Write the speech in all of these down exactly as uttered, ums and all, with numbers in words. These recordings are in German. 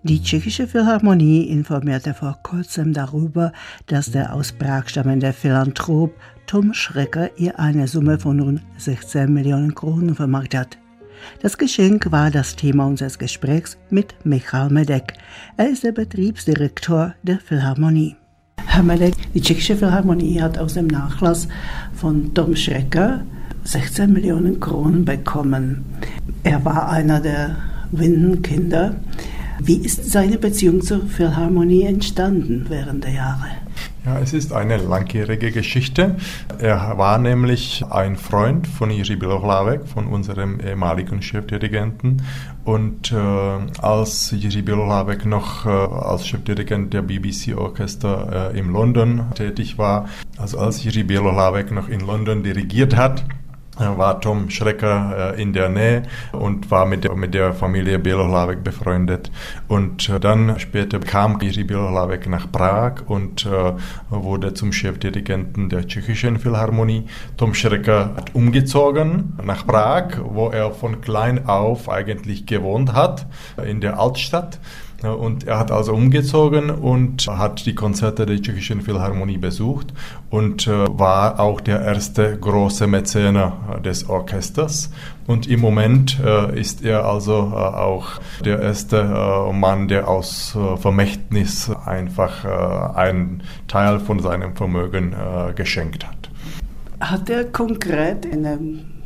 Die Tschechische Philharmonie informierte vor kurzem darüber, dass der aus Prag stammende Philanthrop Tom Schrecker ihr eine Summe von rund sechzehn Millionen Kronen vermacht hat. Das Geschenk war das Thema unseres Gesprächs mit Michal Medek. Er ist der Betriebsdirektor der Philharmonie. Herr Medek, die Tschechische Philharmonie hat aus dem Nachlass von Tom Schrecker sechzehn Millionen Kronen bekommen. Er war einer der Windenkinder. Wie ist seine Beziehung zur Philharmonie entstanden während der Jahre? Ja, es ist eine langjährige Geschichte. Er war nämlich ein Freund von Jiří Bělohlavek, von unserem ehemaligen Chefdirigenten. Und äh, als Jiří Bělohlavek noch äh, als Chefdirigent der B B C-Orchester äh, in London tätig war, also als Jiří Bělohlavek noch in London dirigiert hat, war Tom Schrecker äh, in der Nähe und war mit der, mit der Familie Bělohlavek befreundet. Und äh, dann später kam Jiří Bělohlavek nach Prag und äh, wurde zum Chefdirigenten der Tschechischen Philharmonie. Tom Schrecker hat umgezogen nach Prag, wo er von klein auf eigentlich gewohnt hat, in der Altstadt. Und er hat also umgezogen und hat die Konzerte der Tschechischen Philharmonie besucht und äh, war auch der erste große Mäzene des Orchesters. Und im Moment äh, ist er also äh, auch der erste äh, Mann, der aus äh, Vermächtnis einfach äh, einen Teil von seinem Vermögen äh, geschenkt hat. Hat er konkret eine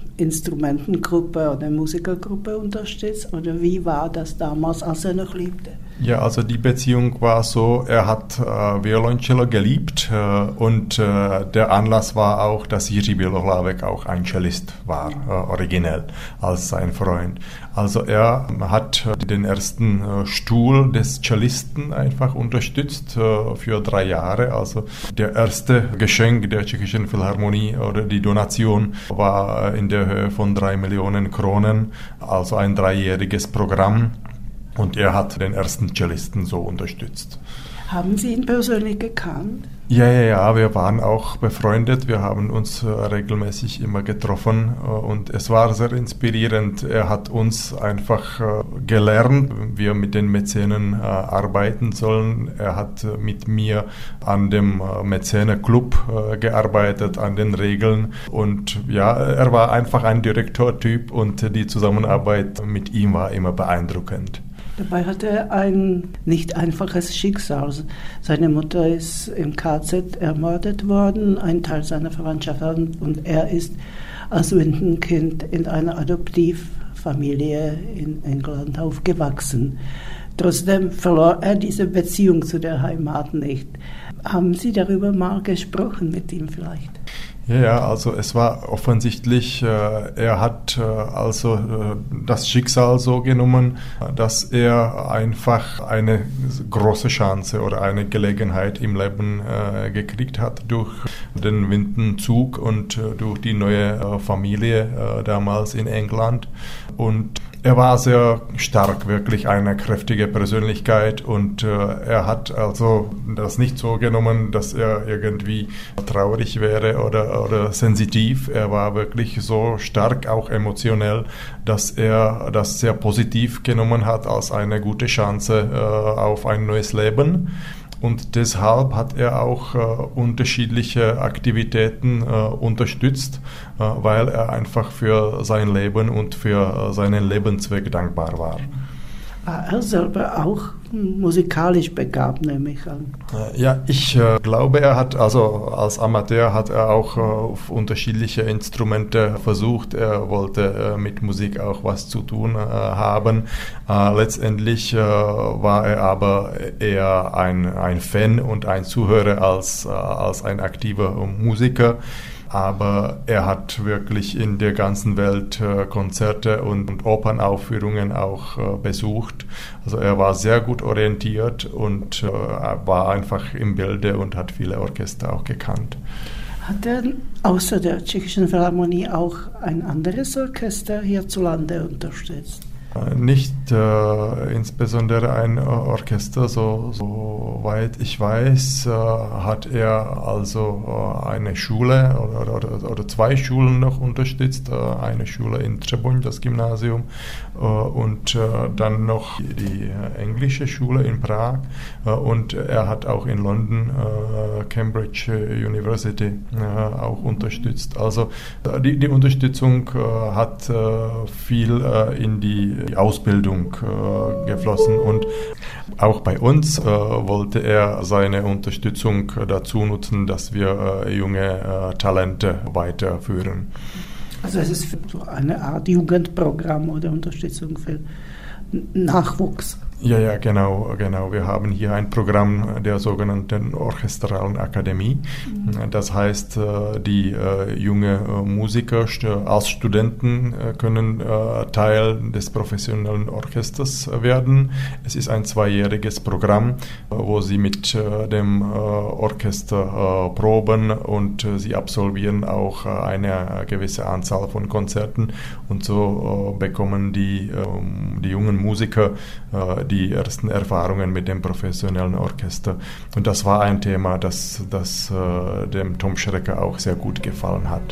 Instrumentengruppe oder Musikergruppe unterstützt? Oder wie war das damals, als er noch lebte? Ja, also die Beziehung war so, er hat äh, Violoncello geliebt äh, und äh, der Anlass war auch, dass Jiří Bělohlavek auch ein Cellist war, äh, originell, als sein Freund. Also er hat den ersten äh, Stuhl des Cellisten einfach unterstützt äh, für drei Jahre. Also der erste Geschenk der Tschechischen Philharmonie oder die Donation war in der Höhe von drei Millionen Kronen, also ein dreijähriges Programm. Und er hat den ersten Cellisten so unterstützt. Haben Sie ihn persönlich gekannt? Ja, ja, ja, wir waren auch befreundet. Wir haben uns äh, regelmäßig immer getroffen äh, und es war sehr inspirierend. Er hat uns einfach äh, gelernt, wie wir mit den Mäzenen äh, arbeiten sollen. Er hat äh, mit mir an dem äh, Mäzene-Club äh, gearbeitet, an den Regeln. Und ja, er war einfach ein Direktortyp und äh, die Zusammenarbeit mit ihm war immer beeindruckend. Dabei hatte er ein nicht einfaches Schicksal. Seine Mutter ist im K Z ermordet worden, ein Teil seiner Verwandtschaft, und er ist als Windenkind in einer Adoptivfamilie in England aufgewachsen. Trotzdem verlor er diese Beziehung zu der Heimat nicht. Haben Sie darüber mal gesprochen mit ihm vielleicht? Ja, also es war offensichtlich, äh, er hat äh, also äh, das Schicksal so genommen, dass er einfach eine große Chance oder eine Gelegenheit im Leben äh, gekriegt hat durch den Windenzug und äh, durch die neue äh, Familie äh, damals in England. Und er war sehr stark, wirklich eine kräftige Persönlichkeit und äh, er hat also das nicht so genommen, dass er irgendwie traurig wäre oder, oder sensitiv. Er war wirklich so stark, auch emotionell, dass er das sehr positiv genommen hat als eine gute Chance äh, auf ein neues Leben. Und deshalb hat er auch äh, unterschiedliche Aktivitäten äh, unterstützt, äh, weil er einfach für sein Leben und für äh, seinen Lebenszweck dankbar war. War er selber auch musikalisch begabt, nehme ich an? Äh, ja, ich äh, glaube, er hat, also als Amateur hat er auch äh, auf unterschiedliche Instrumente versucht. Er wollte äh, mit Musik auch was zu tun äh, haben. Äh, letztendlich äh, war er aber eher ein, ein Fan und ein Zuhörer als, äh, als ein aktiver Musiker. Aber er hat wirklich in der ganzen Welt äh, Konzerte und, und Opernaufführungen auch äh, besucht. Also er war sehr gut orientiert und äh, war einfach im Bilde und hat viele Orchester auch gekannt. Hat er außer der Tschechischen Philharmonie auch ein anderes Orchester hierzulande unterstützt? Nicht äh, insbesondere ein Orchester, so, soweit ich weiß, äh, hat er also äh, eine Schule oder, oder, oder zwei Schulen noch unterstützt. Äh, eine Schule in Třeboň, das Gymnasium, äh, und äh, dann noch die englische Schule in Prag. Äh, und er hat auch in London äh, Cambridge University äh, auch unterstützt. Also äh, die, die Unterstützung äh, hat äh, viel äh, in die Ausbildung äh, geflossen, und auch bei uns äh, wollte er seine Unterstützung dazu nutzen, dass wir äh, junge äh, Talente weiterführen. Also es ist so eine Art Jugendprogramm oder Unterstützung für Nachwuchs. Ja, ja, genau, genau. Wir haben hier ein Programm der sogenannten Orchestralen Akademie. Mhm. Das heißt, die äh, junge Musiker als Studenten können äh, Teil des professionellen Orchesters werden. Es ist ein zweijähriges Programm, wo sie mit äh, dem äh, Orchester äh, proben, und äh, sie absolvieren auch äh, eine gewisse Anzahl von Konzerten, und so äh, bekommen die, äh, die jungen Musiker äh, die ersten Erfahrungen mit dem professionellen Orchester. Und das war ein Thema, das, das äh, dem Tom Schrecker auch sehr gut gefallen hat.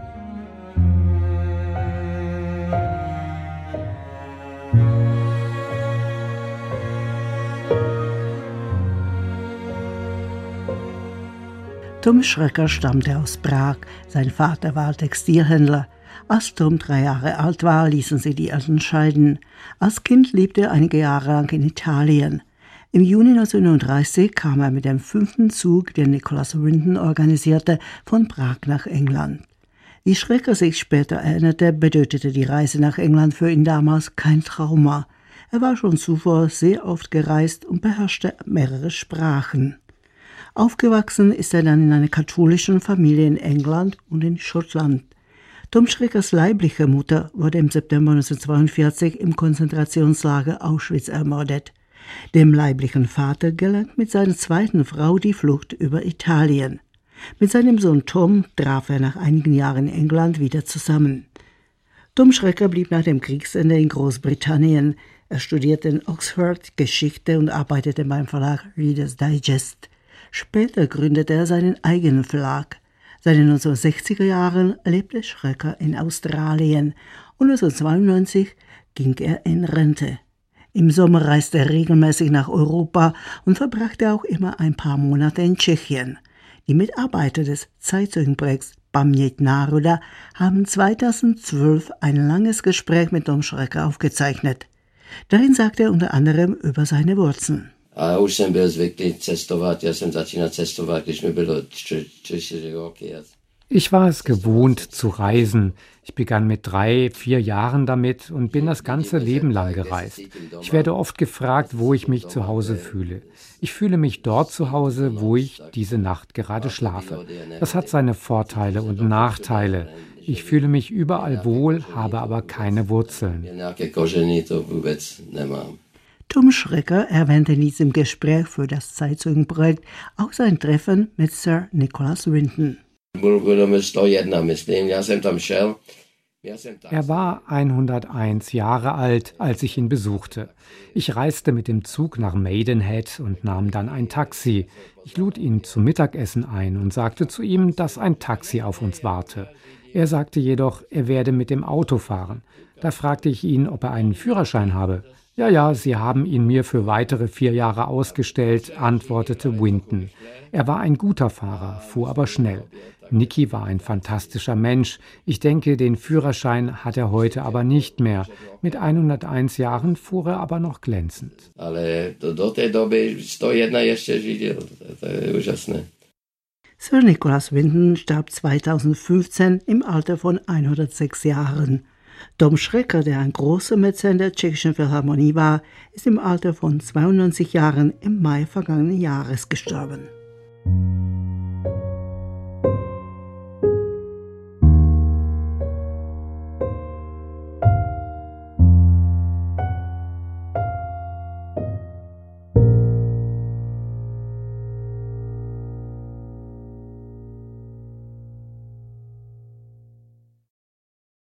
Tom Schrecker stammte aus Prag. Sein Vater war Textilhändler. Als Tom drei Jahre alt war, ließen sie die Eltern scheiden. Als Kind lebte er einige Jahre lang in Italien. Im Juni neunzehnhundertneununddreißig kam er mit dem fünften Zug, den Nicholas Winton organisierte, von Prag nach England. Wie Schrecker sich später erinnerte, bedeutete die Reise nach England für ihn damals kein Trauma. Er war schon zuvor sehr oft gereist und beherrschte mehrere Sprachen. Aufgewachsen ist er dann in einer katholischen Familie in England und in Schottland. Tom Schreckers leibliche Mutter wurde im September neunzehnhundertzweiundvierzig im Konzentrationslager Auschwitz ermordet. Dem leiblichen Vater gelang mit seiner zweiten Frau die Flucht über Italien. Mit seinem Sohn Tom traf er nach einigen Jahren in England wieder zusammen. Tom Schrecker blieb nach dem Kriegsende in Großbritannien. Er studierte in Oxford Geschichte und arbeitete beim Verlag Reader's Digest. Später gründete er seinen eigenen Verlag. Seit den neunzehnhundertsechziger Jahren lebte Schrecker in Australien, und neunzehnhundertzweiundneunzig ging er in Rente. Im Sommer reiste er regelmäßig nach Europa und verbrachte auch immer ein paar Monate in Tschechien. Die Mitarbeiter des Zeitzeugenprojekts Paměť národa haben zweitausendzwölf ein langes Gespräch mit Tom Schrecker aufgezeichnet. Darin sagte er unter anderem über seine Wurzeln. A už jsem byl zvyklý cestovat, já jsem začínal cestovat, když mi bylo čtyři roky. Ich war es gewohnt zu reisen. Ich begann mit drei, vier Jahren damit und bin das ganze Leben lang gereist. Ich werde oft gefragt, wo ich mich zu Hause fühle. Ich fühle mich dort zu Hause, wo ich diese Nacht gerade schlafe. Das hat seine Vorteile und Nachteile. Ich fühle mich überall wohl, habe aber keine Wurzeln. Tom Schrecker erwähnte in diesem Gespräch für das Zeitzeugenprojekt auch sein Treffen mit Sir Nicholas Winton. Er war hunderteins Jahre alt, als ich ihn besuchte. Ich reiste mit dem Zug nach Maidenhead und nahm dann ein Taxi. Ich lud ihn zum Mittagessen ein und sagte zu ihm, dass ein Taxi auf uns warte. Er sagte jedoch, er werde mit dem Auto fahren. Da fragte ich ihn, ob er einen Führerschein habe. Ja, ja, Sie haben ihn mir für weitere vier Jahre ausgestellt, antwortete Winton. Er war ein guter Fahrer, fuhr aber schnell. Nicky war ein fantastischer Mensch. Ich denke, den Führerschein hat er heute aber nicht mehr. Mit hunderteins Jahren fuhr er aber noch glänzend. Sir Nicholas Winton starb zweitausendfünfzehn im Alter von hundertsechs Jahren. Tom Schrecker, der ein großer Mäzen der Tschechischen Philharmonie war, ist im Alter von zweiundneunzig Jahren im Mai vergangenen Jahres gestorben.